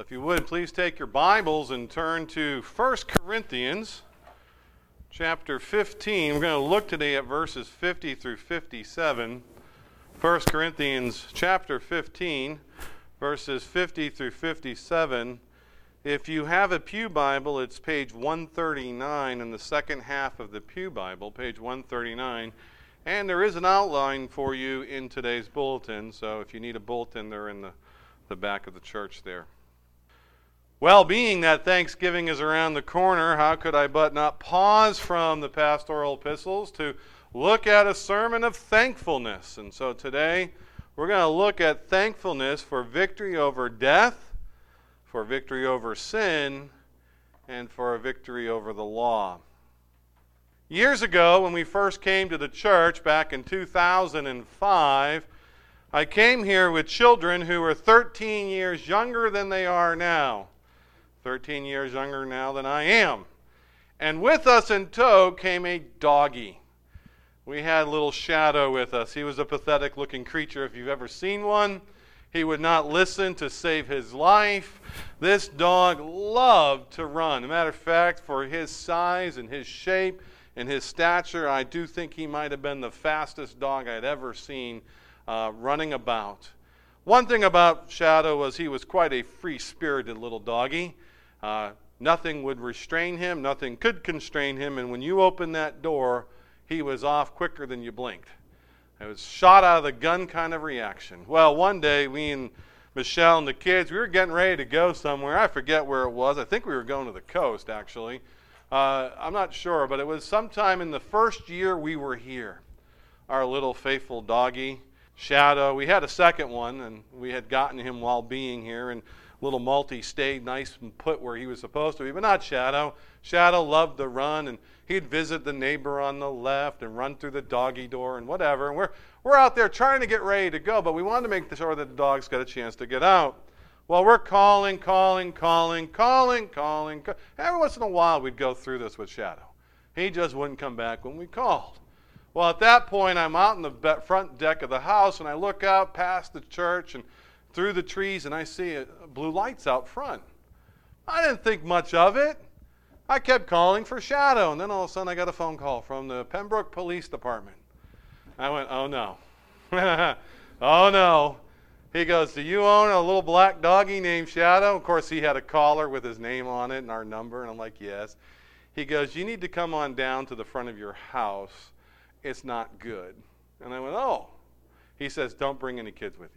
If you would, please take your Bibles and turn to 1 Corinthians chapter 15. We're going to look today at verses 50 through 57. 1 Corinthians chapter 15, verses 50 through 57. If you have a Pew Bible, it's page 139 in the second half of the Pew Bible, page 139. And there is an outline for you in today's bulletin, so if you need a bulletin, they're in the back of the church there. Well, being that Thanksgiving is around the corner, how could I but not pause from the pastoral epistles to look at a sermon of thankfulness? And so today, we're going to look at thankfulness for victory over death, for victory over sin, and for a victory over the law. Years ago, when we first came to the church back in 2005, I came here with children who were 13 years younger than they are now. 13 years younger now than I am. And with us in tow came a doggie. We had a little Shadow with us. He was a pathetic looking creature if you've ever seen one. He would not listen to save his life. This dog loved to run. As a matter of fact, for his size and his shape and his stature, I do think he might have been the fastest dog I'd ever seen running about. One thing about Shadow was he was quite a free-spirited little doggie. Nothing would restrain him, nothing could constrain him, and when you opened that door, he was off quicker than you blinked. It was shot out of the gun kind of reaction. Well, one day, me and Michelle and the kids, we were getting ready to go somewhere. I forget where it was. I think we were going to the coast, actually. I'm not sure, but it was sometime in the first year we were here. Our little faithful doggie, Shadow. We had a second one, and we had gotten him while being here, and little Malty stayed nice and put where he was supposed to be, but not Shadow. Shadow loved to run, and he'd visit the neighbor on the left and run through the doggy door and whatever. And we're out there trying to get ready to go, but we wanted to make sure that the dogs got a chance to get out. Well, we're calling. Every once in a while, we'd go through this with Shadow. He just wouldn't come back when we called. Well, at that point, I'm out on the front deck of the house, and I look out past the church and through the trees, and I see blue lights out front. I didn't think much of it. I kept calling for Shadow, and then all of a sudden I got a phone call from the Pembroke Police Department. I went, oh no. Oh no. He goes, do you own a little black doggie named Shadow? Of course, he had a collar with his name on it and our number, and I'm like, yes. He goes, you need to come on down to the front of your house. It's not good. And I went, oh. He says, don't bring any kids with you.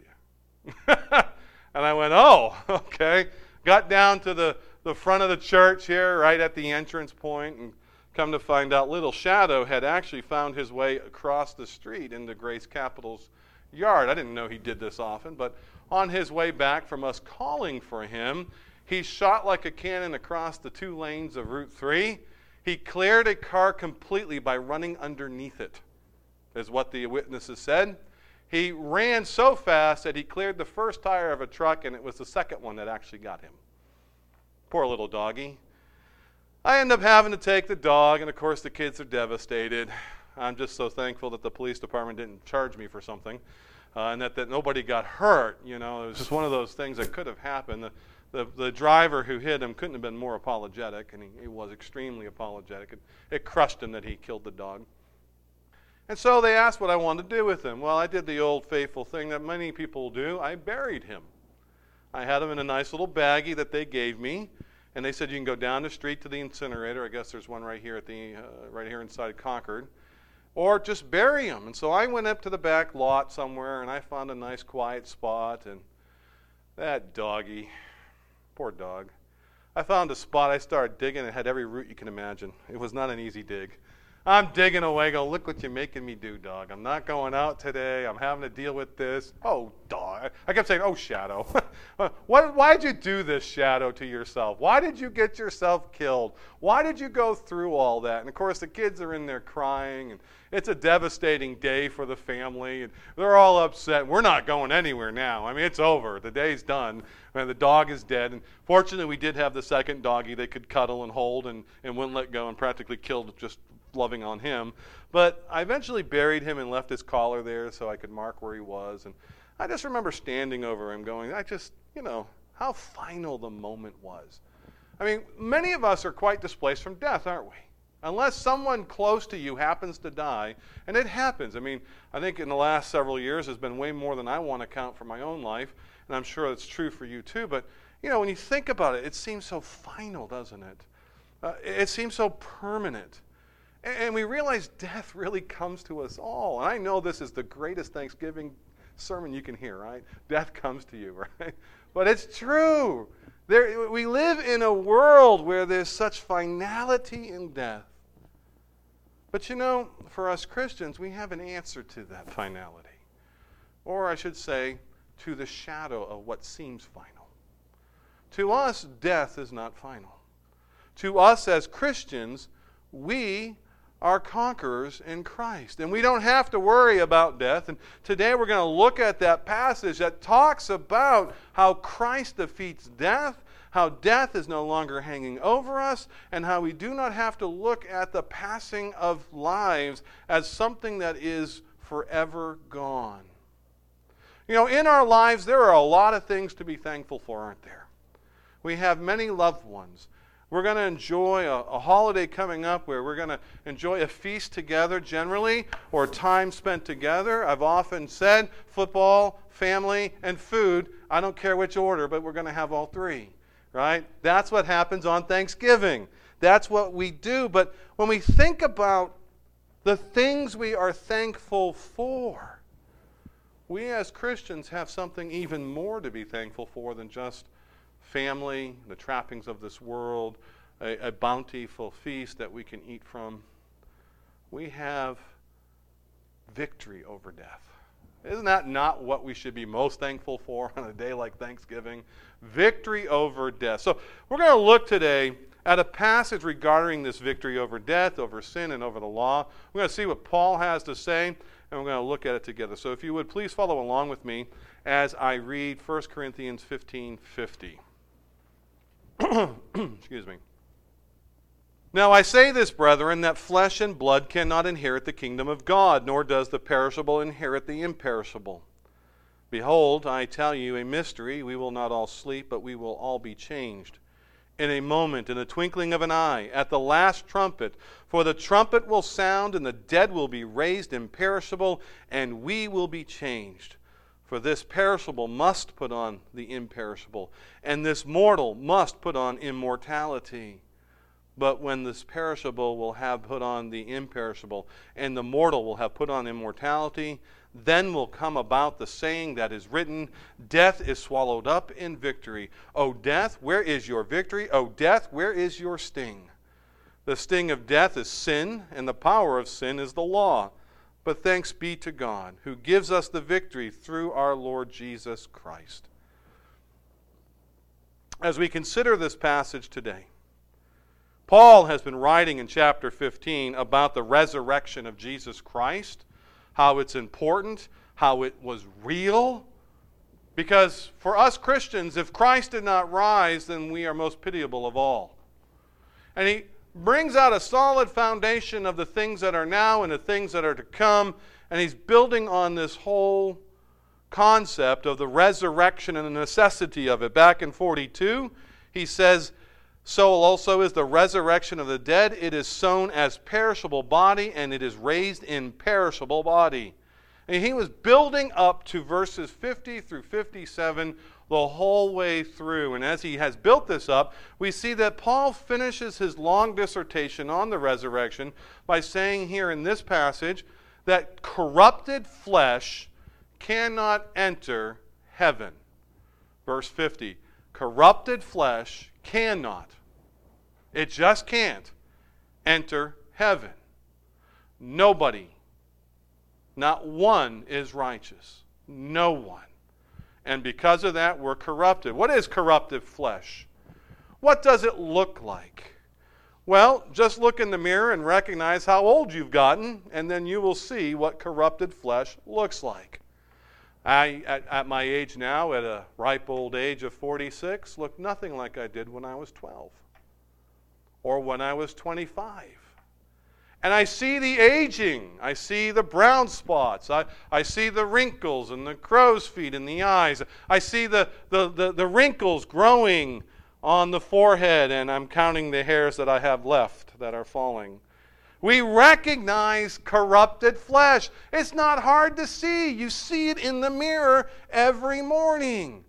And I went, oh, okay. Got down to the front of the church here, right at the entrance point, and come to find out little Shadow had actually found his way across the street into Grace Capital's yard. I didn't know he did this often, but on his way back from us calling for him, he shot like a cannon across the 2 lanes of Route 3. He cleared a car completely by running underneath it, is what the witnesses said. He ran so fast that he cleared the first tire of a truck, and it was the second one that actually got him. Poor little doggie. I end up having to take the dog, and of course the kids are devastated. I'm just so thankful that the police department didn't charge me for something, and that nobody got hurt. You know, it was just one of those things that could have happened. The driver who hit him couldn't have been more apologetic, and he was extremely apologetic. It crushed him that he killed the dog. And so they asked what I wanted to do with him. Well, I did the old faithful thing that many people do. I buried him. I had him in a nice little baggie that they gave me, and they said you can go down the street to the incinerator. I guess there's one right here right here inside Concord, or just bury him. And so I went up to the back lot somewhere, and I found a nice quiet spot. And that doggie, poor dog. I found a spot. I started digging. It had every root you can imagine. It was not an easy dig. I'm digging away, going, look what you're making me do, dog. I'm not going out today. I'm having to deal with this. Oh, dog. I kept saying, oh, Shadow. Why'd you do this, Shadow, to yourself? Why did you get yourself killed? Why did you go through all that? And, of course, the kids are in there crying, and it's a devastating day for the family, and they're all upset. We're not going anywhere now. I mean, it's over. The day's done. The dog is dead. And fortunately, we did have the second doggie they could cuddle and hold and wouldn't let go and practically killed just loving on him. But I eventually buried him and left his collar there so I could mark where he was. And I just remember standing over him going, how final the moment was. I mean, many of us are quite displaced from death, aren't we? Unless someone close to you happens to die, and it happens. I mean, I think in the last several years has been way more than I want to count for my own life, and I'm sure it's true for you too. But, you know, when you think about it, it seems so final, doesn't it? It seems so permanent. And we realize death really comes to us all. And I know this is the greatest Thanksgiving sermon you can hear, right? Death comes to you, right? But it's true. We live in a world where there's such finality in death. But you know, for us Christians, we have an answer to that finality. Or I should say, to the shadow of what seems final. To us, death is not final. To us as Christians, we are conquerors in Christ. And we don't have to worry about death. And today we're going to look at that passage that talks about how Christ defeats death, how death is no longer hanging over us, and how we do not have to look at the passing of lives as something that is forever gone. You know, in our lives, there are a lot of things to be thankful for, aren't there? We have many loved ones. We're going to enjoy a holiday coming up where we're going to enjoy a feast together generally, or time spent together. I've often said football, family, and food. I don't care which order, but we're going to have all three, right? That's what happens on Thanksgiving. That's what we do. But when we think about the things we are thankful for, we as Christians have something even more to be thankful for than just family, the trappings of this world, a bountiful feast that we can eat from. We have victory over death. Isn't that not what we should be most thankful for on a day like Thanksgiving? Victory over death. So we're going to look today at a passage regarding this victory over death, over sin, and over the law. We're going to see what Paul has to say, and we're going to look at it together. So if you would please follow along with me as I read 1 Corinthians 15:50. Excuse me. Now I say this, brethren, that flesh and blood cannot inherit the kingdom of God, nor does the perishable inherit the imperishable. Behold, I tell you a mystery. We will not all sleep, but we will all be changed. In a moment, in the twinkling of an eye, at the last trumpet. For the trumpet will sound, and the dead will be raised imperishable, and we will be changed. For this perishable must put on the imperishable, and this mortal must put on immortality. But when this perishable will have put on the imperishable, and the mortal will have put on immortality, then will come about the saying that is written, death is swallowed up in victory. O death, where is your victory? O death, where is your sting? The sting of death is sin, and the power of sin is the law. But thanks be to God, who gives us the victory through our Lord Jesus Christ. As we consider this passage today, Paul has been writing in chapter 15 about the resurrection of Jesus Christ, how it's important, how it was real. Because for us Christians, if Christ did not rise, then we are most pitiable of all. And he brings out a solid foundation of the things that are now and the things that are to come, and he's building on this whole concept of the resurrection and the necessity of it. Back in 42, he says, so also is the resurrection of the dead. It is sown as perishable body, and it is raised in perishable body. And he was building up to verses 50 through 57 the whole way through. And as he has built this up, we see that Paul finishes his long dissertation on the resurrection by saying here in this passage that corrupted flesh cannot enter heaven. Verse 50, corrupted flesh cannot, it just can't, enter heaven. Nobody, not one is righteous. No one. And because of that, we're corrupted. What is corrupted flesh? What does it look like? Well, just look in the mirror and recognize how old you've gotten, and then you will see what corrupted flesh looks like. I, at my age now, at a ripe old age of 46, look nothing like I did when I was 12 or when I was 25. And I see the aging. I see the brown spots. I see the wrinkles and the crow's feet in the eyes. I see the wrinkles growing on the forehead, and I'm counting the hairs that I have left that are falling. We recognize corrupted flesh. It's not hard to see. You see it in the mirror every morning.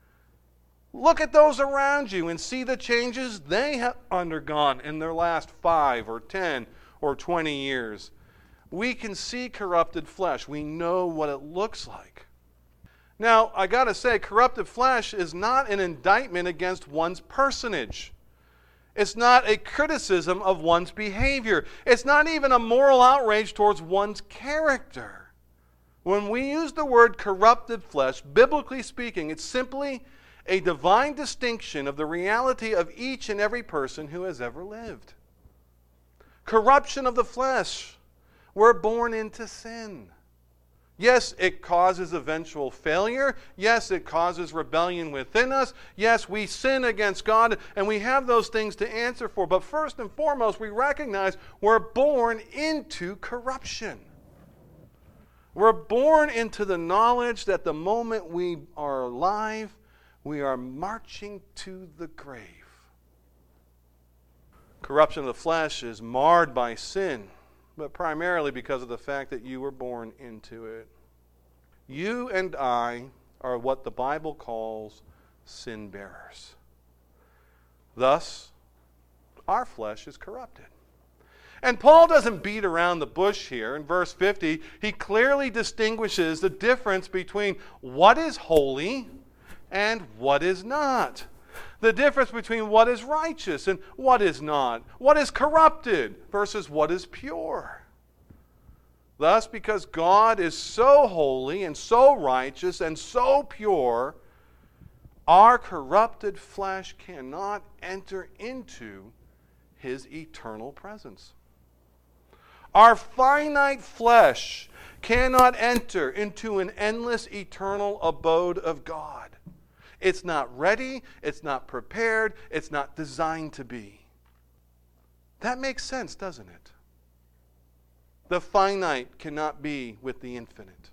Look at those around you and see the changes they have undergone in their last 5 or 10 or 20 years. We can see corrupted flesh. We know what it looks like. Now, I got to say, corrupted flesh is not an indictment against one's personage. It's not a criticism of one's behavior. It's not even a moral outrage towards one's character. When we use the word corrupted flesh, biblically speaking, it's simply a divine distinction of the reality of each and every person who has ever lived. Corruption of the flesh. We're born into sin. Yes, it causes eventual failure. Yes, it causes rebellion within us. Yes, we sin against God, and we have those things to answer for. But first and foremost, we recognize we're born into corruption. We're born into the knowledge that the moment we are alive, we are marching to the grave. Corruption of the flesh is marred by sin, but primarily because of the fact that you were born into it. You and I are what the Bible calls sin bearers. Thus, our flesh is corrupted. And Paul doesn't beat around the bush here. In verse 50, he clearly distinguishes the difference between what is holy and what is not. The difference between what is righteous and what is not. What is corrupted versus what is pure. Thus, because God is so holy and so righteous and so pure, our corrupted flesh cannot enter into His eternal presence. Our finite flesh cannot enter into an endless eternal abode of God. It's not ready, it's not prepared, it's not designed to be. That makes sense, doesn't it? The finite cannot be with the infinite.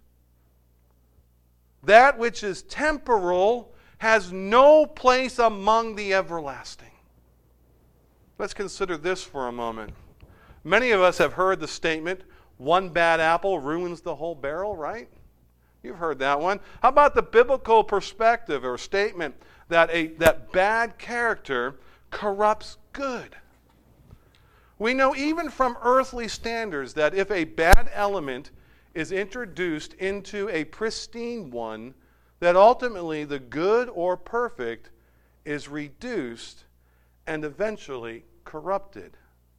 That which is temporal has no place among the everlasting. Let's consider this for a moment. Many of us have heard the statement, one bad apple ruins the whole barrel, right? You've heard that one. How about the biblical perspective or statement that bad character corrupts good? We know even from earthly standards that if a bad element is introduced into a pristine one, that ultimately the good or perfect is reduced and eventually corrupted.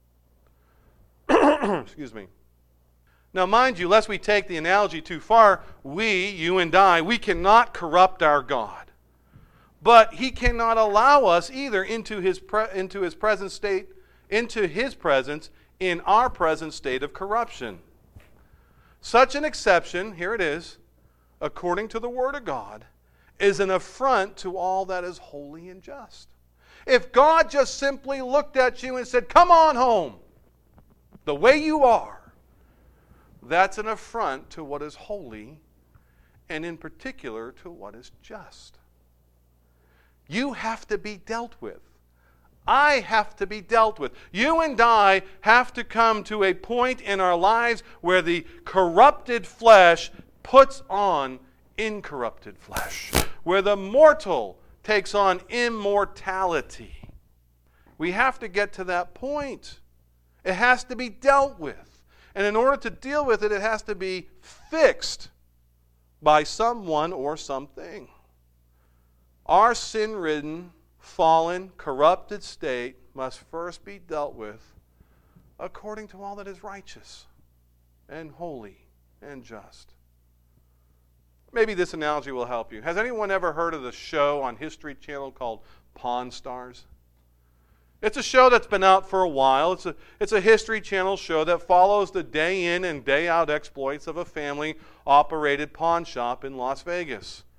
Excuse me. Now, mind you, lest we take the analogy too far, you and I, we cannot corrupt our God. But He cannot allow us either into His present state, into His presence in our present state of corruption. Such an exception, here it is, according to the Word of God, is an affront to all that is holy and just. If God just simply looked at you and said, "Come on home, the way you are," that's an affront to what is holy, and in particular to what is just. You have to be dealt with. I have to be dealt with. You and I have to come to a point in our lives where the corrupted flesh puts on incorrupted flesh, where the mortal takes on immortality. We have to get to that point. It has to be dealt with. And in order to deal with it, it has to be fixed by someone or something. Our sin-ridden, fallen, corrupted state must first be dealt with according to all that is righteous and holy and just. Maybe this analogy will help you. Has anyone ever heard of the show on History Channel called Pawn Stars? It's a show that's been out for a while. It's a History Channel show that follows the day in and day out exploits of a family-operated pawn shop in Las Vegas.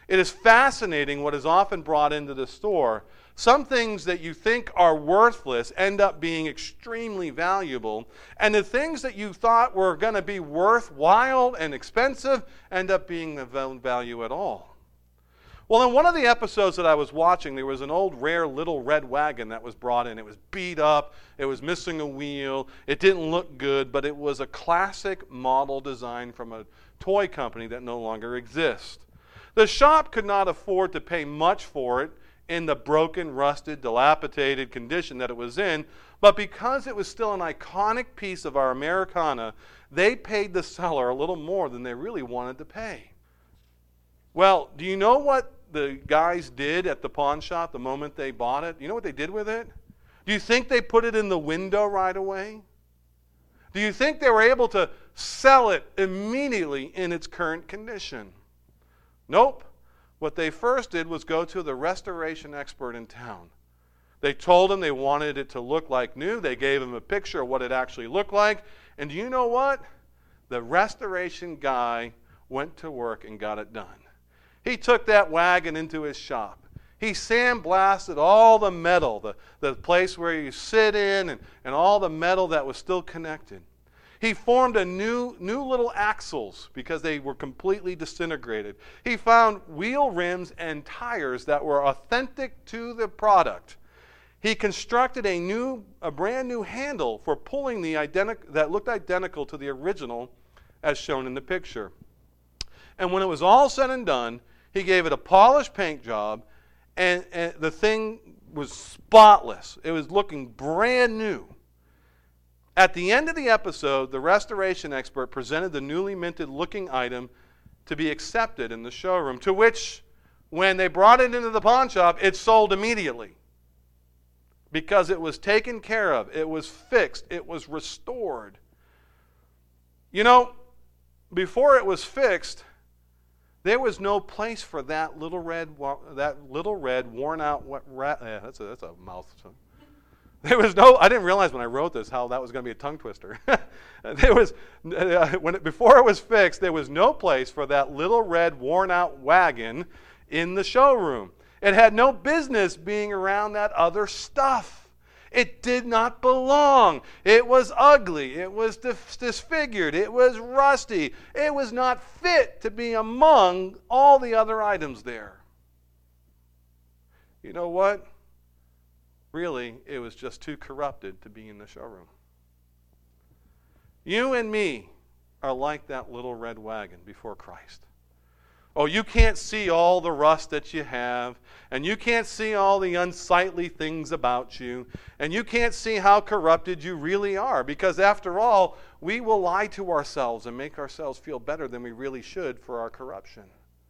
It is fascinating what is often brought into the store. Some things that you think are worthless end up being extremely valuable, and the things that you thought were going to be worthwhile and expensive end up being of no value at all. Well, in one of the episodes that I was watching, there was an old rare little red wagon that was brought in. It was beat up, it was missing a wheel, it didn't look good, but it was a classic model design from a toy company that no longer exists. The shop could not afford to pay much for it in the broken, rusted, dilapidated condition that it was in, but because it was still an iconic piece of our Americana, they paid the seller a little more than they really wanted to pay. Well, do you know what the guys did at the pawn shop the moment they bought it? You know what they did with it? Do you think they put it in the window right away? Do you think they were able to sell it immediately in its current condition? Nope. What they first did was go to the restoration expert in town. They told him they wanted it to look like new. They gave him a picture of what it actually looked like. And do you know what? The restoration guy went to work and got it done. He took that wagon into his shop. He sandblasted all the metal, the place where you sit in, and all the metal that was still connected. He formed a new little axles because they were completely disintegrated. He found wheel rims and tires that were authentic to the product. He constructed a brand new handle for pulling that looked identical to the original as shown in the picture. And when it was all said and done, he gave it a polished paint job, and the thing was spotless. It was looking brand new. At the end of the episode, the restoration expert presented the newly minted looking item to be accepted in the showroom, to which, when they brought it into the pawn shop, it sold immediately. Because it was taken care of, it was fixed, it was restored. You know, before it was fixed, there was no place for that little red worn out. That's a mouth. There was no. I didn't realize when I wrote this how that was going to be a tongue twister. Before it was fixed, there was no place for that little red worn out wagon in the showroom. It had no business being around that other stuff. It did not belong. It was ugly. It was disfigured. It was rusty. It was not fit to be among all the other items there. You know what? Really, it was just too corrupted to be in the showroom. You and me are like that little red wagon before Christ. Oh, you can't see all the rust that you have, and you can't see all the unsightly things about you, and you can't see how corrupted you really are, because after all, we will lie to ourselves and make ourselves feel better than we really should for our corruption.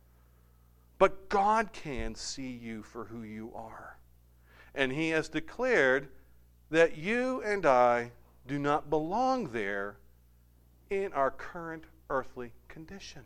But God can see you for who you are. And He has declared that you and I do not belong there in our current earthly condition.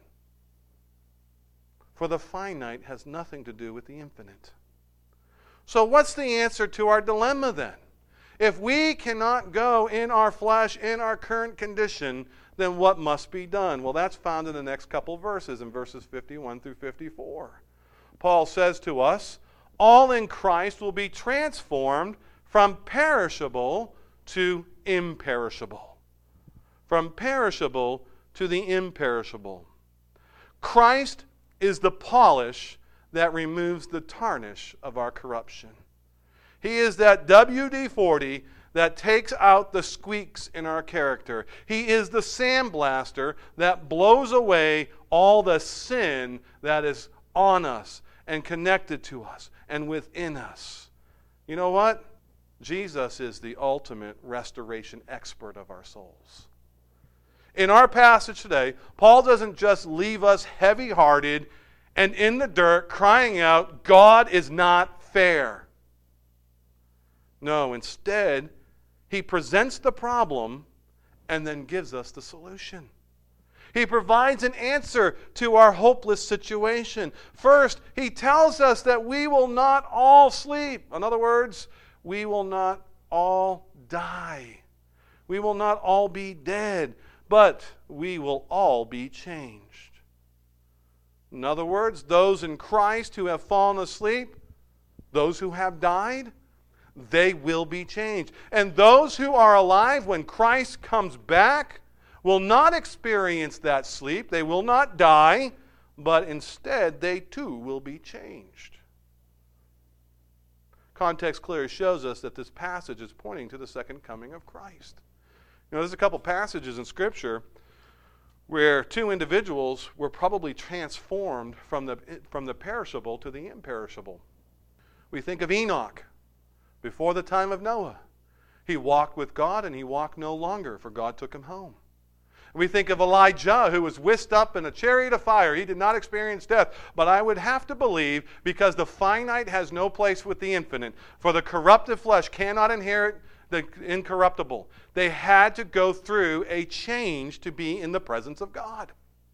For the finite has nothing to do with the infinite. So what's the answer to our dilemma then? If we cannot go in our flesh, in our current condition, then what must be done? Well, that's found in the next couple verses, in verses 51 through 54. Paul says to us, all in Christ will be transformed from perishable to imperishable. From perishable to the imperishable. Christ is the polish that removes the tarnish of our corruption. He is that WD-40 that takes out the squeaks in our character. He is the sandblaster that blows away all the sin that is on us and connected to us and within us. You know what? Jesus is the ultimate restoration expert of our souls. In our passage today, Paul doesn't just leave us heavy-hearted and in the dirt crying out, God is not fair. No, instead, he presents the problem and then gives us the solution. He provides an answer to our hopeless situation. First, he tells us that we will not all sleep. In other words, we will not all die. We will not all be dead, but we will all be changed. In other words, those in Christ who have fallen asleep, those who have died, they will be changed. And those who are alive when Christ comes back will not experience that sleep. They will not die, but instead they too will be changed. Context clearly shows us that this passage is pointing to the second coming of Christ. You know, there's a couple passages in Scripture where two individuals were probably transformed from the perishable to the imperishable. We think of Enoch before the time of Noah. He walked with God and he walked no longer, for God took him home. We think of Elijah, who was whisked up in a chariot of fire. He did not experience death. But I would have to believe, because the finite has no place with the infinite, for the corrupted flesh cannot inherit the incorruptible. They had to go through a change to be in the presence of God.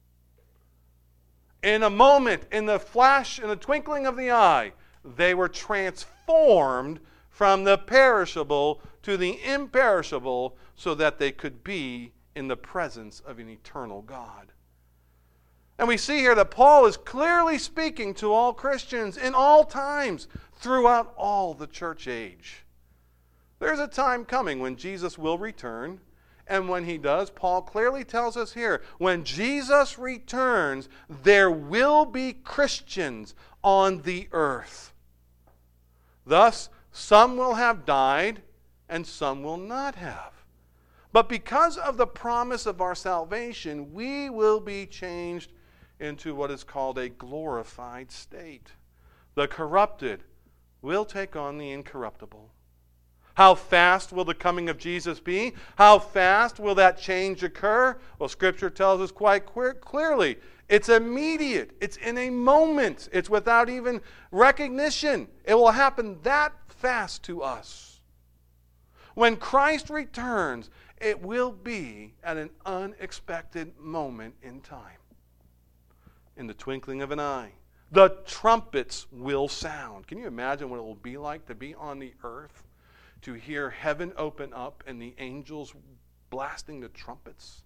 In a moment, in the flash, in the twinkling of the eye, they were transformed from the perishable to the imperishable so that they could be in the presence of an eternal God. And we see here that Paul is clearly speaking to all Christians in all times throughout all the church age. There's a time coming when Jesus will return, and when he does, Paul clearly tells us here, when Jesus returns, there will be Christians on the earth. Thus, some will have died and some will not have. But because of the promise of our salvation, we will be changed into what is called a glorified state. The corrupted will take on the incorruptible. How fast will the coming of Jesus be? How fast will that change occur? Well, Scripture tells us quite clearly. It's immediate. It's in a moment. It's without even recognition. It will happen that fast to us. When Christ returns, it will be at an unexpected moment in time. In the twinkling of an eye. The trumpets will sound. Can you imagine what it will be like to be on the earth? To hear heaven open up and the angels blasting the trumpets?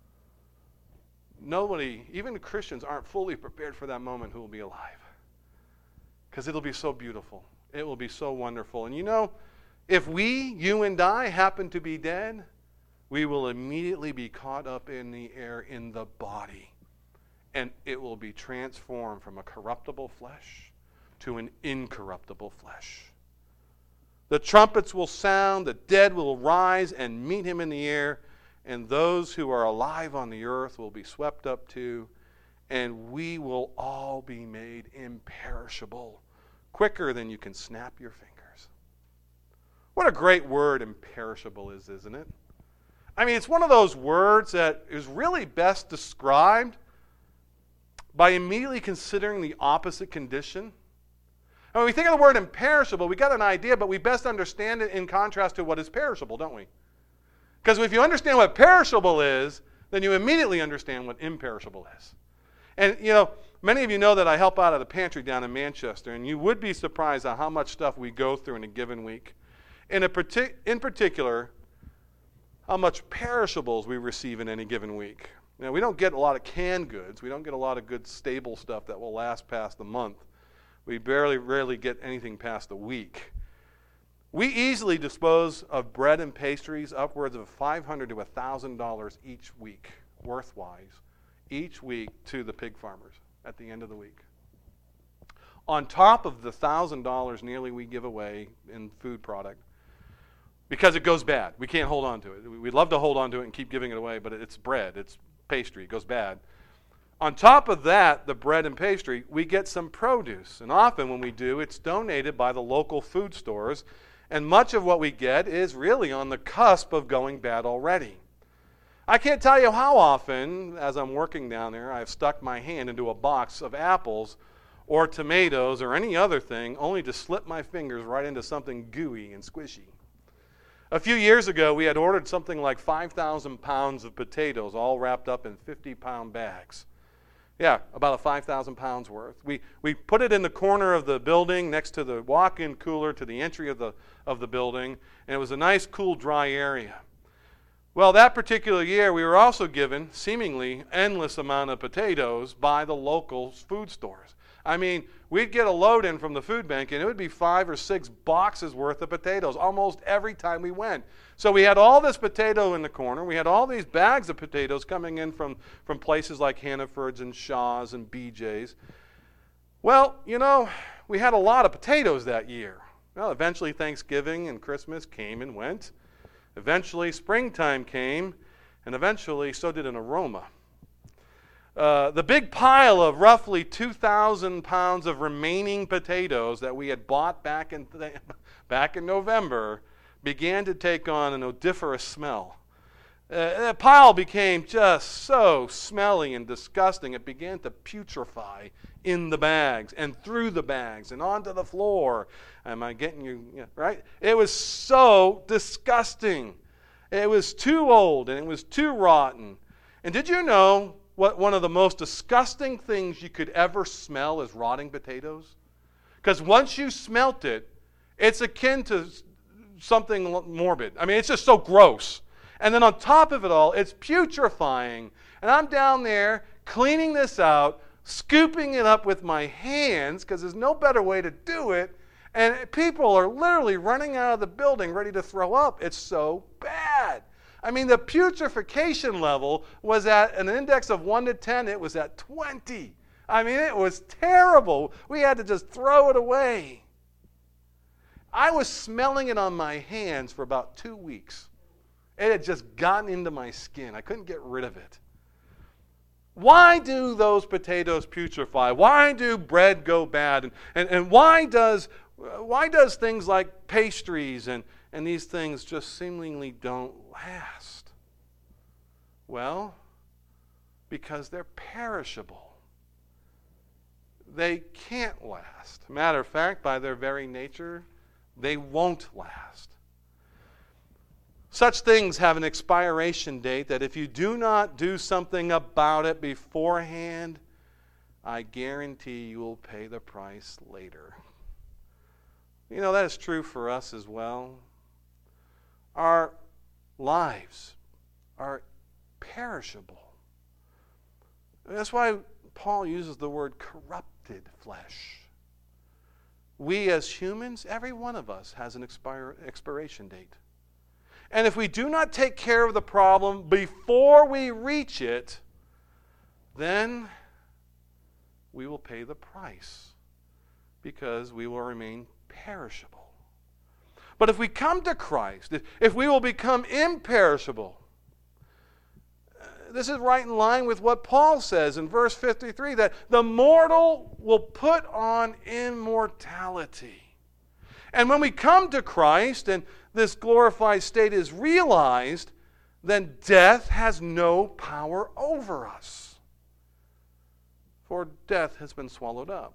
Nobody, even the Christians, aren't fully prepared for that moment who will be alive. Because it'll be so beautiful. It will be so wonderful. And you know, if we, you and I, happen to be dead, we will immediately be caught up in the air in the body. And it will be transformed from a corruptible flesh to an incorruptible flesh. The trumpets will sound, the dead will rise and meet him in the air, and those who are alive on the earth will be swept up too, and we will all be made imperishable, quicker than you can snap your fingers. What a great word imperishable is, isn't it? I mean, it's one of those words that is really best described by immediately considering the opposite condition. And when we think of the word imperishable, we got an idea, but we best understand it in contrast to what is perishable, don't we? Because if you understand what perishable is, then you immediately understand what imperishable is. And, you know, many of you know that I help out at a pantry down in Manchester, and you would be surprised at how much stuff we go through in a given week. In particular, how much perishables we receive in any given week. Now, we don't get a lot of canned goods. We don't get a lot of good, stable stuff that will last past the month. We rarely get anything past a week. We easily dispose of bread and pastries upwards of $500 to $1,000 each week, worthwise, each week to the pig farmers at the end of the week. On top of the $1,000 nearly we give away in food product, because it goes bad. We can't hold on to it. We'd love to hold on to it and keep giving it away, but it's bread, it's pastry, it goes bad. On top of that, the bread and pastry, we get some produce. And often when we do, it's donated by the local food stores. And much of what we get is really on the cusp of going bad already. I can't tell you how often, as I'm working down there, I've stuck my hand into a box of apples or tomatoes or any other thing, only to slip my fingers right into something gooey and squishy. A few years ago, we had ordered something like 5,000 pounds of potatoes, all wrapped up in 50-pound bags. Yeah, about 5,000 pounds worth. We put it in the corner of the building next to the walk-in cooler to the entry of the building, and it was a nice, cool, dry area. Well, that particular year, we were also given seemingly endless amount of potatoes by the local food stores. I mean, we'd get a load in from the food bank, and it would be 5 or 6 boxes worth of potatoes almost every time we went. So we had all this potato in the corner. We had all these bags of potatoes coming in from places like Hannaford's and Shaw's and BJ's. Well, you know, we had a lot of potatoes that year. Well, eventually Thanksgiving and Christmas came and went. Eventually springtime came, and eventually so did an aroma. The big pile of roughly 2,000 pounds of remaining potatoes that we had bought back in November began to take on an odoriferous smell. That pile became just so smelly and disgusting. It began to putrefy in the bags and through the bags and onto the floor. Am I getting you right? It was so disgusting. It was too old and it was too rotten. And did you know what one of the most disgusting things you could ever smell is rotting potatoes? Because once you smelt it, it's akin to something morbid. I mean, it's just so gross. And then on top of it all, it's putrefying. And I'm down there cleaning this out, scooping it up with my hands, because there's no better way to do it. And people are literally running out of the building ready to throw up. It's so bad. I mean, the putrefaction level was at an index of 1 to 10. It was at 20. I mean, it was terrible. We had to just throw it away. I was smelling it on my hands for about 2 weeks. It had just gotten into my skin. I couldn't get rid of it. Why do those potatoes putrefy? Why do bread go bad? And why does things like pastries and these things just seemingly don't last? Well, because they're perishable. They can't last. Matter of fact, by their very nature, they won't last. Such things have an expiration date that if you do not do something about it beforehand, I guarantee you will pay the price later. You know, that is true for us as well. Our lives are perishable. That's why Paul uses the word corrupted flesh. We as humans, every one of us has an expiration date. And if we do not take care of the problem before we reach it, then we will pay the price because we will remain perishable. But if we come to Christ, if we will become imperishable, this is right in line with what Paul says in verse 53, that the mortal will put on immortality. And when we come to Christ and this glorified state is realized, then death has no power over us. For death has been swallowed up.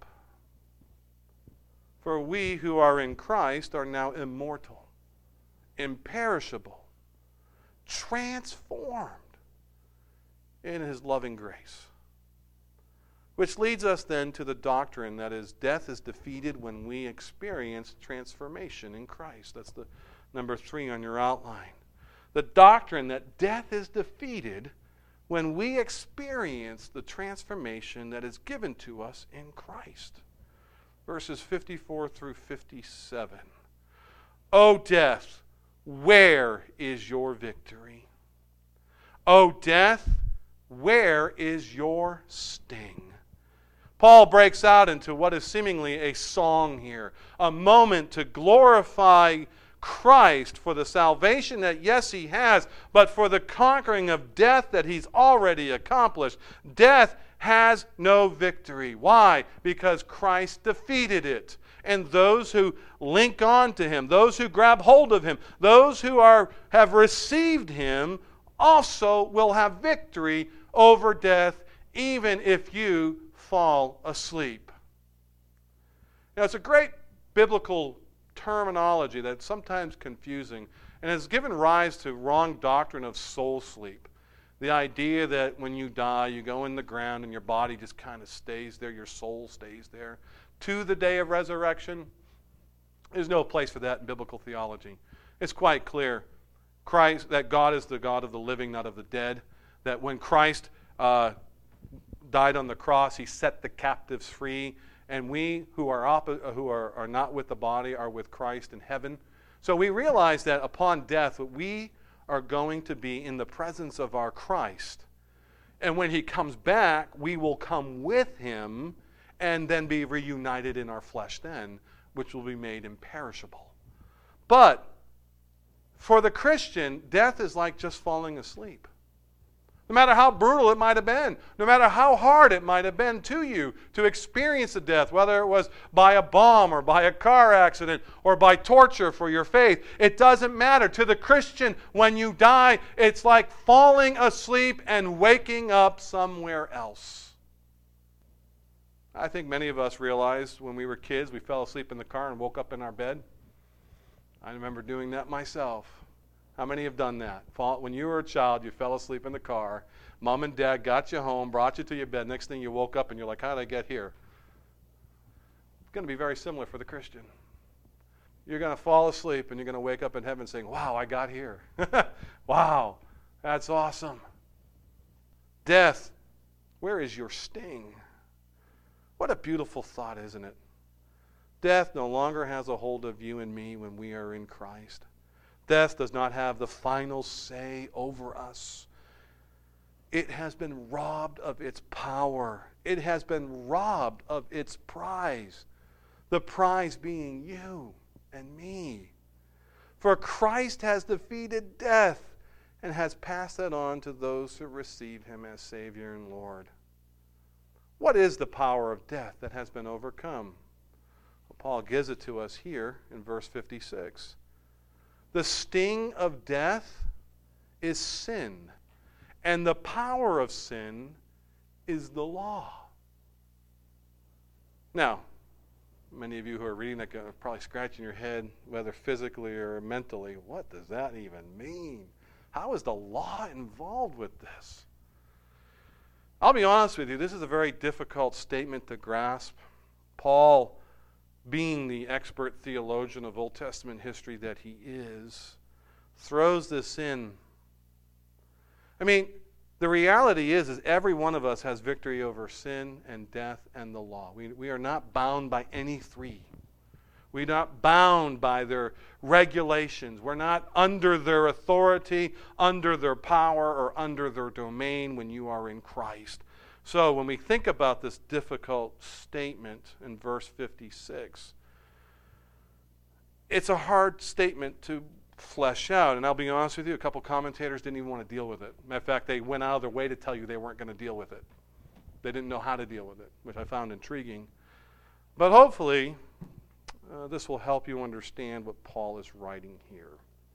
For we who are in Christ are now immortal, imperishable, transformed in His loving grace. Which leads us then to the doctrine that is, death is defeated when we experience transformation in Christ. That's the number 3 on your outline. The doctrine that death is defeated when we experience the transformation that is given to us in Christ. Verses 54 through 57. O death, where is your victory? O death, where is your sting? Paul breaks out into what is seemingly a song here, a moment to glorify Christ for the salvation that, yes, He has, but for the conquering of death that He's already accomplished. Death has no victory. Why? Because Christ defeated it. And those who link on to Him, those who grab hold of Him, those who have received Him also will have victory over death, even if you fall asleep. Now, it's a great biblical terminology that's sometimes confusing and has given rise to wrong doctrine of soul sleep. The idea that when you die, you go in the ground and your body just kind of stays there, your soul stays there to the day of resurrection. There's no place for that in biblical theology. It's quite clear. Christ, that God is the God of the living, not of the dead. That when Christ died on the cross, he set the captives free, and we who are not with the body are with Christ in heaven. So we realize that upon death, we are going to be in the presence of our Christ. And when he comes back, we will come with him and then be reunited in our flesh then, which will be made imperishable. But for the Christian, death is like just falling asleep. No matter how brutal it might have been, no matter how hard it might have been to you to experience a death, whether it was by a bomb or by a car accident or by torture for your faith, it doesn't matter. To the Christian, when you die, it's like falling asleep and waking up somewhere else. I think many of us realized when we were kids, we fell asleep in the car and woke up in our bed. I remember doing that myself. How many have done that? When you were a child, you fell asleep in the car. Mom and Dad got you home, brought you to your bed. Next thing you woke up and you're like, how did I get here? It's going to be very similar for the Christian. You're going to fall asleep and you're going to wake up in heaven saying, wow, I got here. Wow, that's awesome. Death, where is your sting? What a beautiful thought, isn't it? Death no longer has a hold of you and me when we are in Christ. Death does not have the final say over us. It has been robbed of its power. It has been robbed of its prize. The prize being you and me. For Christ has defeated death and has passed it on to those who receive him as Savior and Lord. What is the power of death that has been overcome? Well, Paul gives it to us here in verse 56. The sting of death is sin, and the power of sin is the law. Now, many of you who are reading that are probably scratching your head, whether physically or mentally. What does that even mean? How is the law involved with this? I'll be honest with you, this is a very difficult statement to grasp. Paul, being the expert theologian of Old Testament history that he is, throws this in. I mean, the reality is every one of us has victory over sin and death and the law. We are not bound by any three. We're not bound by their regulations. We're not under their authority, under their power, or under their domain when you are in Christ. So when we think about this difficult statement in verse 56, it's a hard statement to flesh out. And I'll be honest with you, a couple commentators didn't even want to deal with it. Matter of fact, they went out of their way to tell you they weren't going to deal with it. They didn't know how to deal with it, which I found intriguing. But hopefully, this will help you understand what Paul is writing here.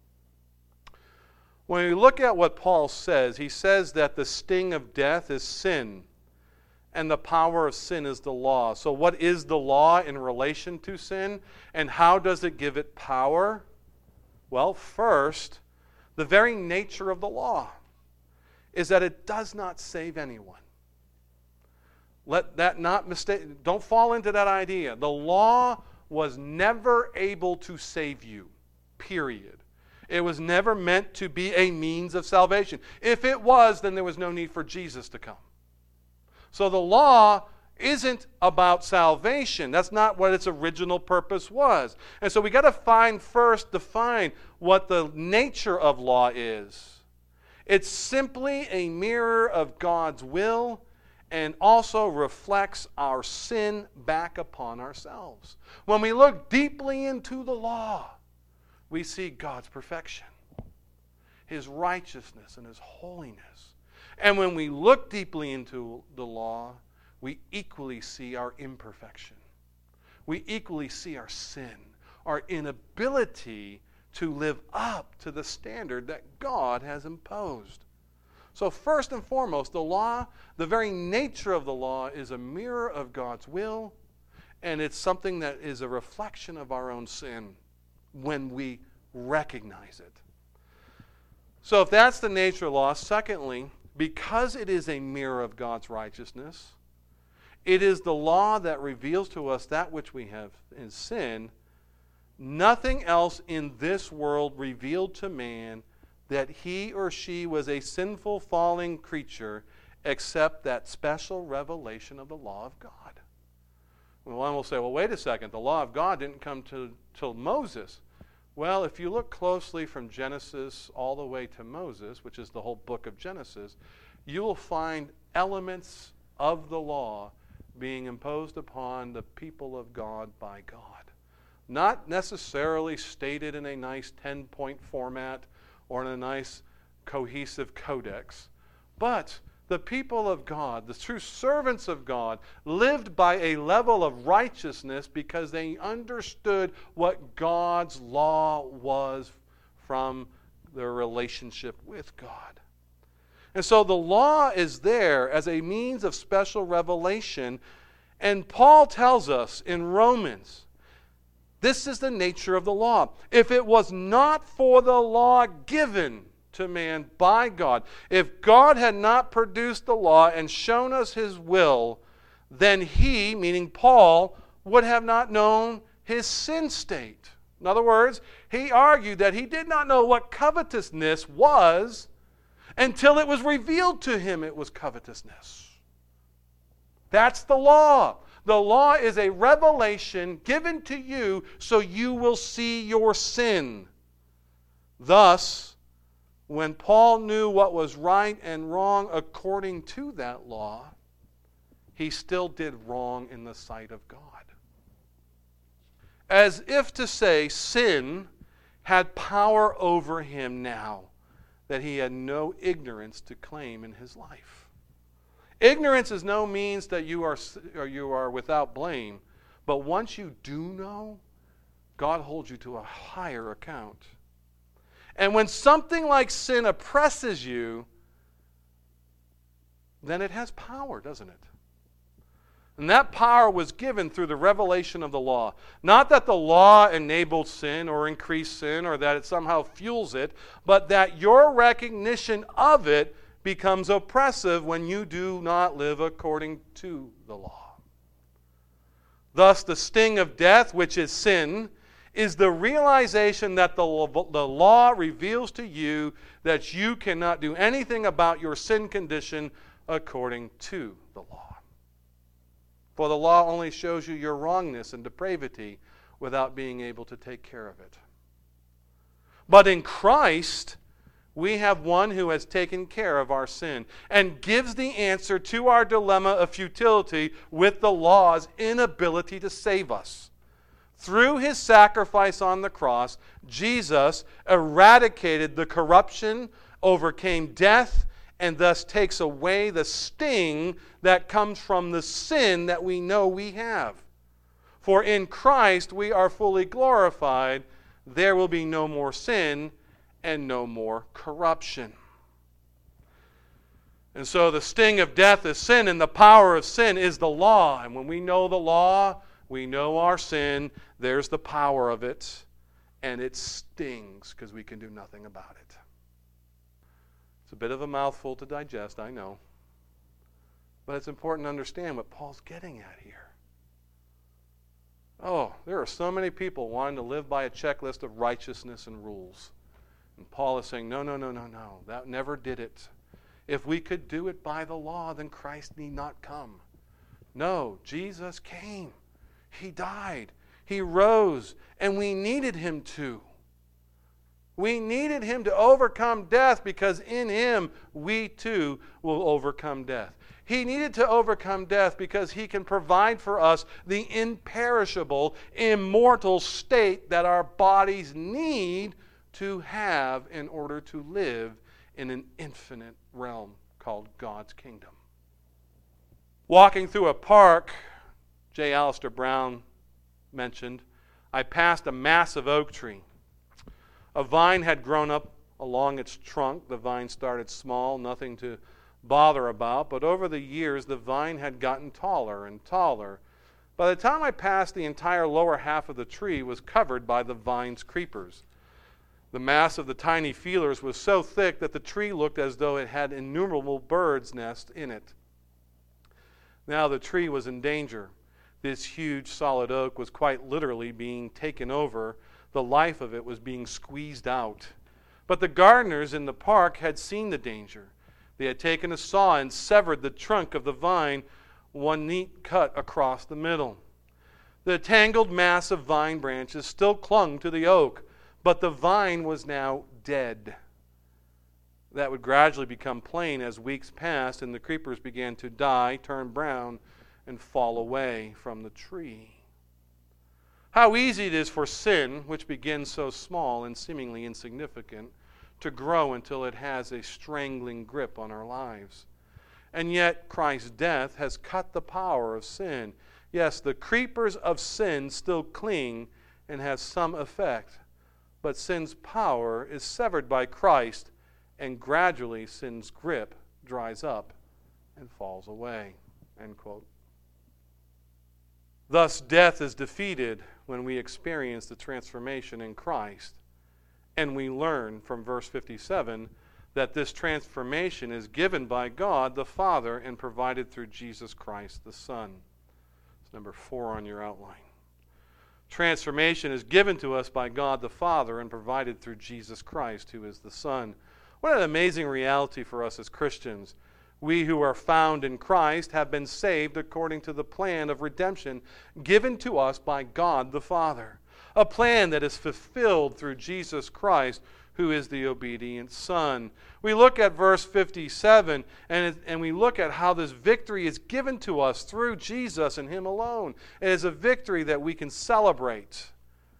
When you look at what Paul says, he says that the sting of death is sin, and the power of sin is the law. So what is the law in relation to sin, and how does it give it power? Well, first, the very nature of the law is that it does not save anyone. Let that not mistake. Don't fall into that idea. The law was never able to save you, period. It was never meant to be a means of salvation. If it was, then there was no need for Jesus to come. So the law isn't about salvation. That's not what its original purpose was. And so we got to define what the nature of law is. It's simply a mirror of God's will and also reflects our sin back upon ourselves. When we look deeply into the law, we see God's perfection, his righteousness, and his holiness. And when we look deeply into the law, we equally see our imperfection. We equally see our sin, our inability to live up to the standard that God has imposed. So first and foremost, the law, the very nature of the law is a mirror of God's will, and it's something that is a reflection of our own sin when we recognize it. So if that's the nature of law, secondly, because it is a mirror of God's righteousness, it is the law that reveals to us that which we have in sin. Nothing else in this world revealed to man that he or she was a sinful, falling creature except that special revelation of the law of God. Well, one will say, well, wait a second, the law of God didn't come till Moses. Well, if you look closely from Genesis all the way to Moses, which is the whole book of Genesis, you will find elements of the law being imposed upon the people of God by God. Not necessarily stated in a nice 10-point format or in a nice cohesive codex, but the people of God, the true servants of God, lived by a level of righteousness because they understood what God's law was from their relationship with God. And so the law is there as a means of special revelation. And Paul tells us in Romans, this is the nature of the law. If it was not for the law given to man by God, if God had not produced the law and shown us his will, then he, meaning Paul, would have not known his sin state. In other words, he argued that he did not know what covetousness was until it was revealed to him it was covetousness. That's the law. The law is a revelation given to you so you will see your sin. Thus, when Paul knew what was right and wrong according to that law, he still did wrong in the sight of God. As if to say, sin had power over him now that he had no ignorance to claim in his life. Ignorance is no means that you are without blame, but once you do know, God holds you to a higher account. And when something like sin oppresses you, then it has power, doesn't it? And that power was given through the revelation of the law. Not that the law enabled sin or increased sin or that it somehow fuels it, but that your recognition of it becomes oppressive when you do not live according to the law. Thus, the sting of death, which is sin, is the realization that the law reveals to you that you cannot do anything about your sin condition according to the law. For the law only shows you your wrongness and depravity without being able to take care of it. But in Christ, we have one who has taken care of our sin and gives the answer to our dilemma of futility with the law's inability to save us. Through his sacrifice on the cross, Jesus eradicated the corruption, overcame death, and thus takes away the sting that comes from the sin that we know we have. For in Christ we are fully glorified. There will be no more sin and no more corruption. And so the sting of death is sin, and the power of sin is the law. And when we know the law, we know our sin. There's the power of it, and it stings because we can do nothing about it. It's a bit of a mouthful to digest, I know. But it's important to understand what Paul's getting at here. Oh, there are so many people wanting to live by a checklist of righteousness and rules. And Paul is saying, no. That never did it. If we could do it by the law, then Christ need not come. No, Jesus came. He died. He rose. And we needed him to. We needed him to overcome death because in him we too will overcome death. He needed to overcome death because he can provide for us the imperishable, immortal state that our bodies need to have in order to live in an infinite realm called God's kingdom. Walking through a park, J. Alistair Brown mentioned, I passed a massive oak tree. A vine had grown up along its trunk. The vine started small, nothing to bother about, but over the years the vine had gotten taller and taller. By the time I passed, the entire lower half of the tree was covered by the vine's creepers. The mass of the tiny feelers was so thick that the tree looked as though it had innumerable birds' nests in it. Now the tree was in danger. This huge solid oak was quite literally being taken over. The life of it was being squeezed out. But the gardeners in the park had seen the danger. They had taken a saw and severed the trunk of the vine, one neat cut across the middle. The tangled mass of vine branches still clung to the oak, but the vine was now dead. That would gradually become plain as weeks passed and the creepers began to die, turn brown, and fall away from the tree. How easy it is for sin, which begins so small and seemingly insignificant, to grow until it has a strangling grip on our lives. And yet Christ's death has cut the power of sin. Yes, the creepers of sin still cling and have some effect, but sin's power is severed by Christ, and gradually sin's grip dries up and falls away. End quote. Thus, death is defeated when we experience the transformation in Christ. And we learn from verse 57 that this transformation is given by God the Father and provided through Jesus Christ the Son. It's number 4 on your outline. Transformation is given to us by God the Father and provided through Jesus Christ, who is the Son. What an amazing reality for us as Christians. We who are found in Christ have been saved according to the plan of redemption given to us by God the Father. A plan that is fulfilled through Jesus Christ, who is the obedient Son. We look at verse 57, and we look at how this victory is given to us through Jesus and Him alone. It is a victory that we can celebrate.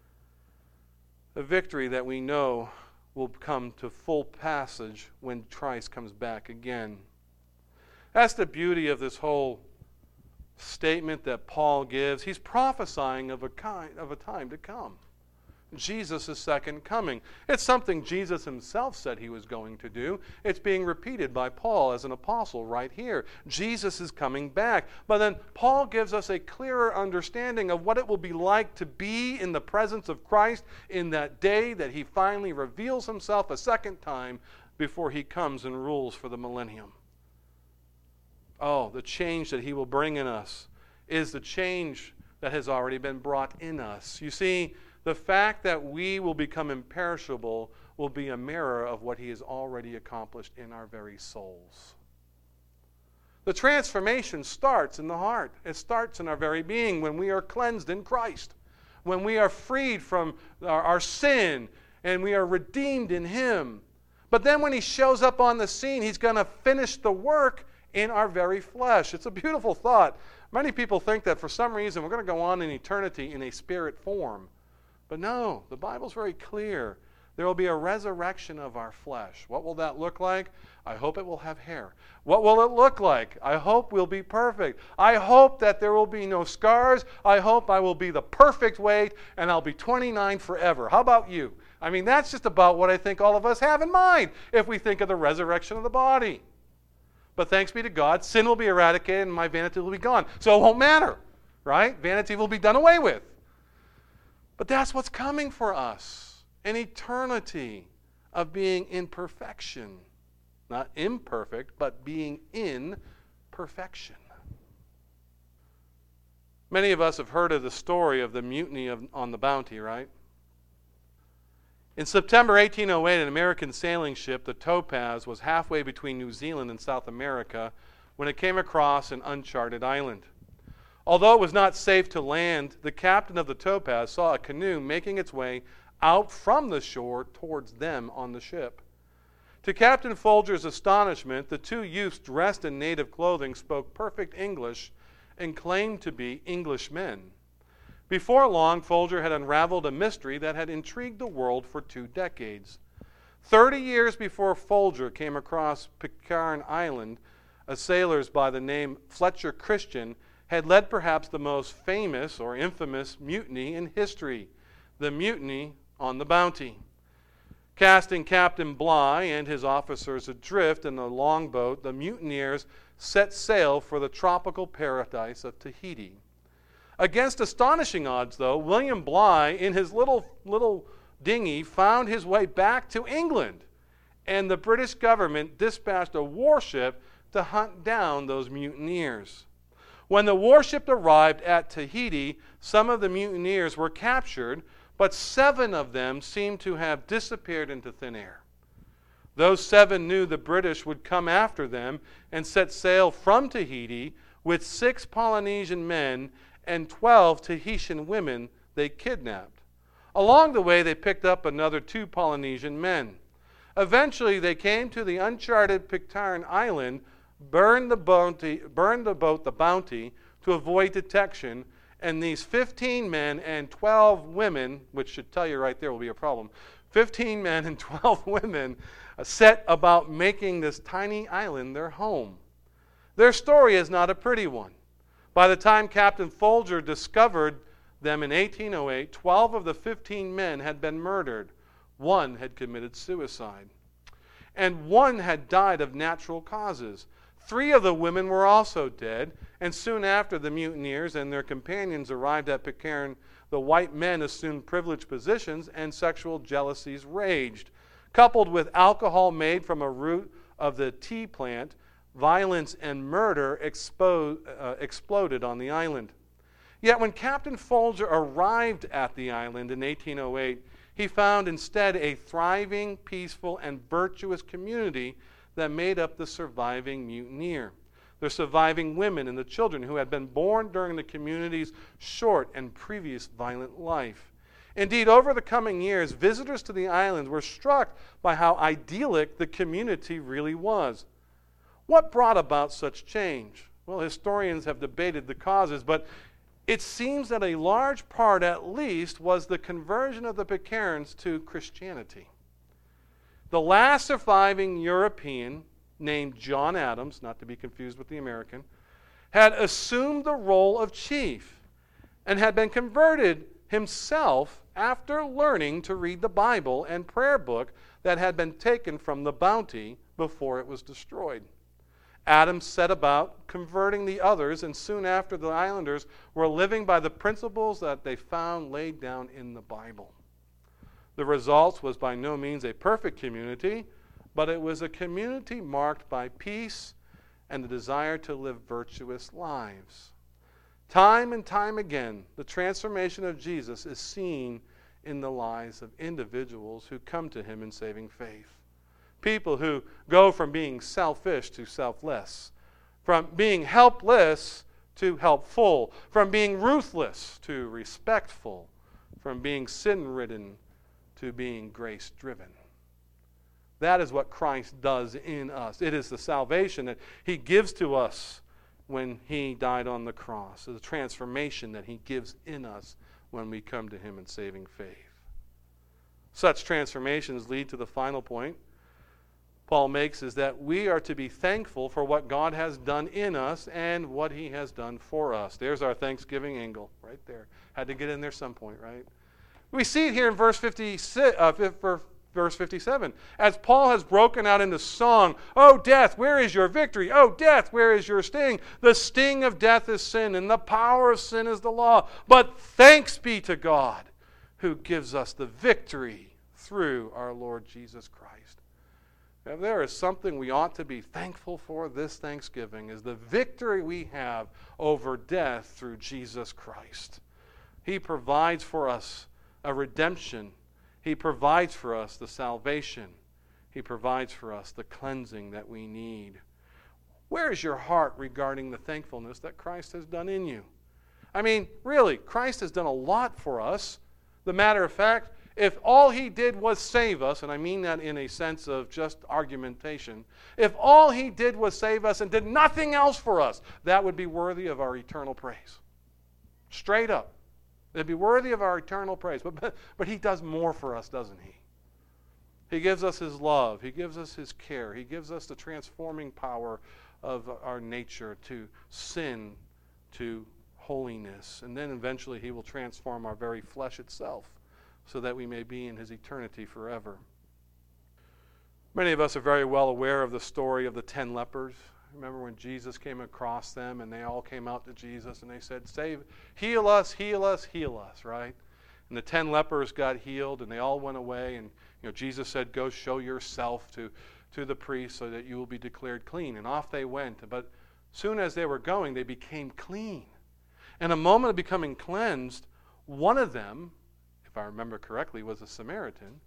A victory that we know will come to full passage when Christ comes back again. That's the beauty of this whole statement that Paul gives. He's prophesying of a time to come. Jesus' second coming. It's something Jesus himself said he was going to do. It's being repeated by Paul as an apostle right here. Jesus is coming back. But then Paul gives us a clearer understanding of what it will be like to be in the presence of Christ in that day that he finally reveals himself a second time before he comes and rules for the millennium. Oh, the change that he will bring in us is the change that has already been brought in us. You see, the fact that we will become imperishable will be a mirror of what he has already accomplished in our very souls. The transformation starts in the heart. It starts in our very being when we are cleansed in Christ, when we are freed from our sin and we are redeemed in him. But then when he shows up on the scene, he's going to finish the work in our very flesh. It's a beautiful thought. Many people think that for some reason we're going to go on in eternity in a spirit form. But no, the Bible's very clear. There will be a resurrection of our flesh. What will that look like? I hope it will have hair. What will it look like? I hope we'll be perfect. I hope that there will be no scars. I hope I will be the perfect weight and I'll be 29 forever. How about you? I mean, that's just about what I think all of us have in mind if we think of the resurrection of the body. But thanks be to God, sin will be eradicated and my vanity will be gone. So it won't matter, right? Vanity will be done away with. But that's what's coming for us. An eternity of being in perfection. Not imperfect, but being in perfection. Many of us have heard of the story of the mutiny on the Bounty, right? In September 1808, an American sailing ship, the Topaz, was halfway between New Zealand and South America when it came across an uncharted island. Although it was not safe to land, the captain of the Topaz saw a canoe making its way out from the shore towards them on the ship. To Captain Folger's astonishment, the two youths dressed in native clothing spoke perfect English and claimed to be Englishmen. Before long, Folger had unraveled a mystery that had intrigued the world for 2 decades. 30 years before Folger came across Pitcairn Island, a sailor by the name Fletcher Christian had led perhaps the most famous or infamous mutiny in history, the mutiny on the Bounty. Casting Captain Bligh and his officers adrift in a longboat, the mutineers set sail for the tropical paradise of Tahiti. Against astonishing odds, though, William Bligh, in his little dinghy, found his way back to England, and the British government dispatched a warship to hunt down those mutineers. When the warship arrived at Tahiti, some of the mutineers were captured, but 7 of them seemed to have disappeared into thin air. Those 7 knew the British would come after them and set sail from Tahiti with 6 Polynesian men and 12 Tahitian women they kidnapped. Along the way, they picked up another 2 Polynesian men. Eventually, they came to the uncharted Pitcairn Island, burned the boat, the Bounty, to avoid detection, and these 15 men and 12 women, which should tell you right there will be a problem, 15 men and 12 women set about making this tiny island their home. Their story is not a pretty one. By the time Captain Folger discovered them in 1808, 12 of the 15 men had been murdered. 1 had committed suicide. And 1 had died of natural causes. 3 of the women were also dead, and soon after the mutineers and their companions arrived at Pitcairn, the white men assumed privileged positions and sexual jealousies raged. Coupled with alcohol made from a root of the tea plant, violence and murder exploded on the island. Yet when Captain Folger arrived at the island in 1808, he found instead a thriving, peaceful, and virtuous community that made up the surviving mutineer. The surviving women and the children who had been born during the community's short and previous violent life. Indeed, over the coming years, visitors to the island were struck by how idyllic the community really was. What brought about such change? Well, historians have debated the causes, but it seems that a large part, at least, was the conversion of the Pitcairns to Christianity. The last surviving European, named John Adams, not to be confused with the American, had assumed the role of chief and had been converted himself after learning to read the Bible and prayer book that had been taken from the Bounty before it was destroyed. Adams set about converting the others, and soon after the islanders were living by the principles that they found laid down in the Bible. The result was by no means a perfect community, but it was a community marked by peace and the desire to live virtuous lives. Time and time again, the transformation of Jesus is seen in the lives of individuals who come to him in saving faith. People who go from being selfish to selfless, from being helpless to helpful, from being ruthless to respectful, from being sin-ridden to being grace-driven. That is what Christ does in us. It is the salvation that he gives to us when he died on the cross. The transformation that he gives in us when we come to him in saving faith. Such transformations lead to the final point Paul makes, is that we are to be thankful for what God has done in us and what he has done for us. There's our Thanksgiving angle right there. Had to get in there some point, right? We see it here in verse 57. As Paul has broken out into song, "O death, where is your victory? O death, where is your sting? The sting of death is sin, and the power of sin is the law. But thanks be to God who gives us the victory through our Lord Jesus Christ." If there is something we ought to be thankful for this Thanksgiving, is the victory we have over death through Jesus Christ. He provides for us a redemption. He provides for us the salvation. He provides for us the cleansing that we need. Where is your heart regarding the thankfulness that Christ has done in you? I mean, really, Christ has done a lot for us. The matter of fact, if all he did was save us, and I mean that in a sense of just argumentation, if all he did was save us and did nothing else for us, that would be worthy of our eternal praise. Straight up. It'd be worthy of our eternal praise. But he does more for us, doesn't he? He gives us his love. He gives us his care. He gives us the transforming power of our nature to sin, to holiness. And then eventually he will transform our very flesh itself, so that we may be in his eternity forever. Many of us are very well aware of the story of the 10 lepers. Remember when Jesus came across them and they all came out to Jesus and they said, heal us, heal us, heal us, right? And the 10 lepers got healed and they all went away, and Jesus said, go show yourself to the priest so that you will be declared clean. And off they went. But soon as they were going, they became clean. In a moment of becoming cleansed, one of them, if I remember correctly, was a Samaritan,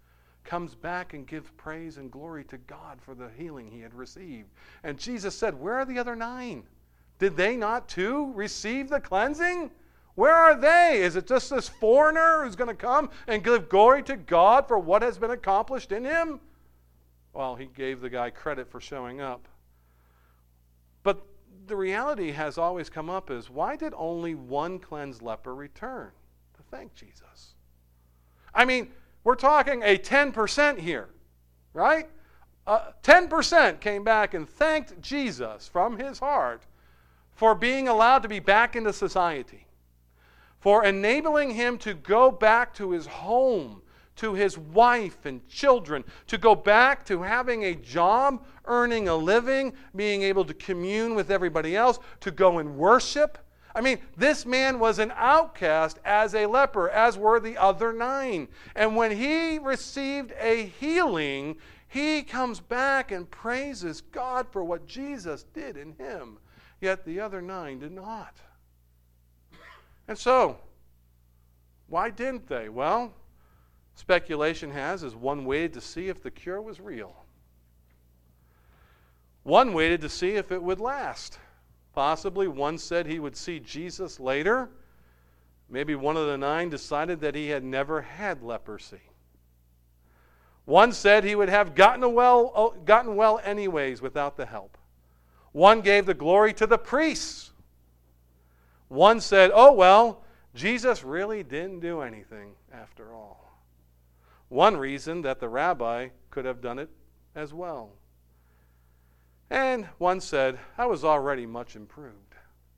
comes back and gives praise and glory to God for the healing he had received. And Jesus said, where are the other 9? Did they not too receive the cleansing? Where are they? Is it just this foreigner who's going to come and give glory to God for what has been accomplished in him? Well, he gave the guy credit for showing up. But the reality has always come up is, why did only one cleansed leper return to thank Jesus? I mean, we're talking a 10% here, right? 10% came back and thanked Jesus from his heart for being allowed to be back into society, for enabling him to go back to his home, to his wife and children, to go back to having a job, earning a living, being able to commune with everybody else, to go and worship. I mean, this man was an outcast as a leper, as were the other 9. And when he received a healing, he comes back and praises God for what Jesus did in him. Yet the other 9 did not. And so, why didn't they? Well, speculation has is one waited to see if the cure was real. One waited to see if it would last. Possibly one said he would see Jesus later. Maybe one of the 9 decided that he had never had leprosy. One said he would have gotten well anyways without the help. One gave the glory to the priests. One said, oh well, Jesus really didn't do anything after all. One reason that the rabbi could have done it as well. And one said, I was already much improved.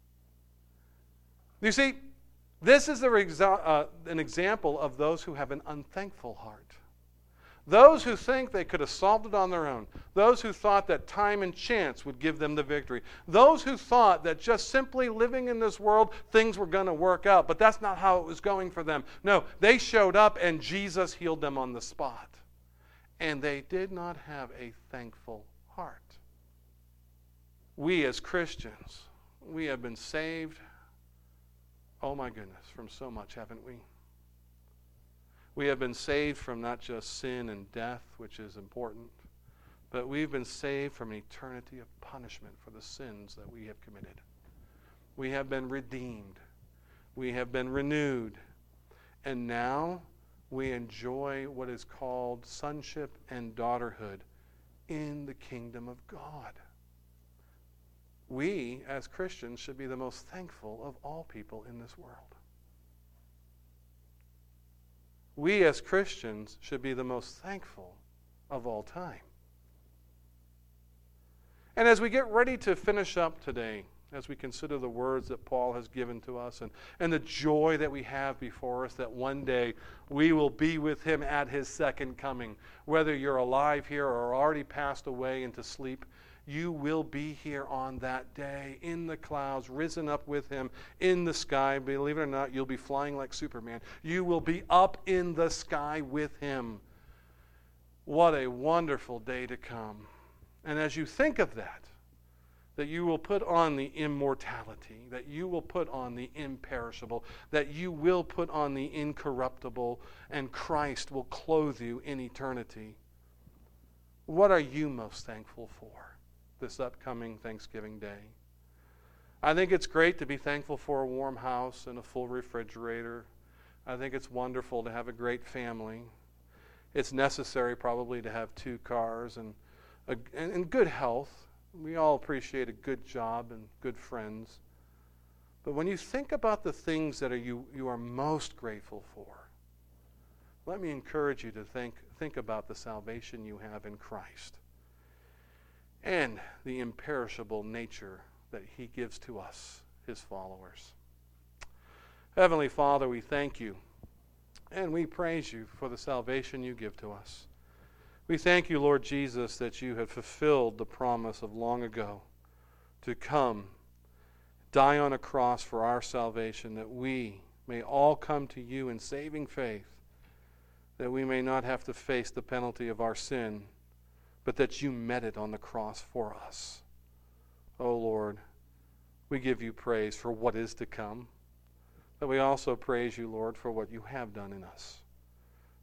You see, this is an example of those who have an unthankful heart. Those who think they could have solved it on their own. Those who thought that time and chance would give them the victory. Those who thought that just simply living in this world, things were going to work out. But that's not how it was going for them. No, they showed up and Jesus healed them on the spot. And they did not have a thankful heart. We as Christians, we have been saved, oh my goodness, from so much, haven't we? We have been saved from not just sin and death, which is important, but we've been saved from an eternity of punishment for the sins that we have committed. We have been redeemed. We have been renewed. And now we enjoy what is called sonship and daughterhood in the kingdom of God. We, as Christians, should be the most thankful of all people in this world. We, as Christians, should be the most thankful of all time. And as we get ready to finish up today, as we consider the words that Paul has given to us and the joy that we have before us, that one day we will be with him at his second coming. Whether you're alive here or already passed away into sleep, you will be here on that day in the clouds, risen up with him in the sky. Believe it or not, you'll be flying like Superman. You will be up in the sky with him. What a wonderful day to come. And as you think of that you will put on the immortality, that you will put on the imperishable, that you will put on the incorruptible, and Christ will clothe you in eternity. What are you most thankful for this upcoming Thanksgiving Day? I think it's great to be thankful for a warm house and a full refrigerator. I think it's wonderful to have a great family. It's necessary probably to have 2 cars and good health. We all appreciate a good job and good friends. But when you think about the things that you are most grateful for, let me encourage you to think about the salvation you have in Christ and the imperishable nature that he gives to us, his followers. Heavenly Father, we thank you and we praise you for the salvation you give to us. We thank you, Lord Jesus, that you have fulfilled the promise of long ago to come, die on a cross for our salvation, that we may all come to you in saving faith, that we may not have to face the penalty of our sin, but that you met it on the cross for us. Oh Lord, we give you praise for what is to come, but we also praise you, Lord, for what you have done in us.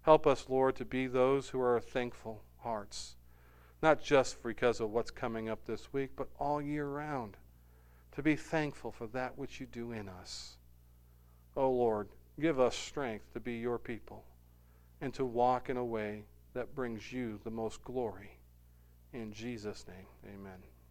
Help us, Lord, to be those who are thankful hearts, not just because of what's coming up this week, but all year round, to be thankful for that which you do in us. Oh, Lord, give us strength to be your people and to walk in a way that brings you the most glory. In Jesus' name, amen.